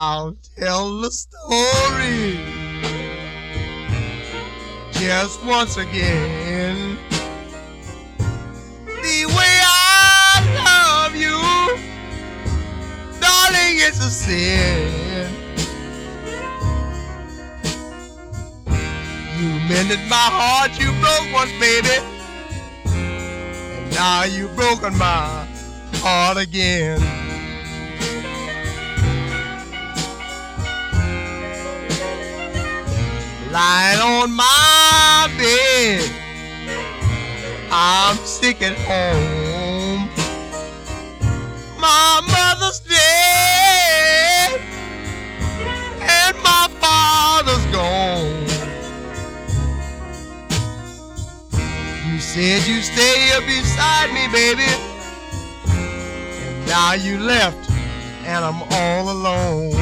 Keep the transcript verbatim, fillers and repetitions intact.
I'll tell the story just once again. The way I love you, darling, it's a sin. You mended my heart, you broke once, baby, and now you've broken my heart again. Lying on my bed, I'm sick at home. My mother's dead and my father's gone. You said you'd stay here beside me, baby, and now you left and I'm all alone.